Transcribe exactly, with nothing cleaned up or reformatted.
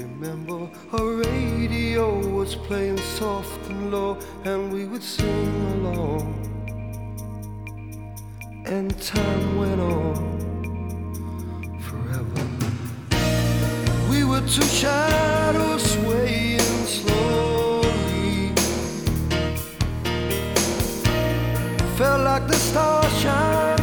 Remember, our radio was playing soft and low, and we would sing along. And time went on forever. We were two shadows swaying slowly. Felt like the stars shine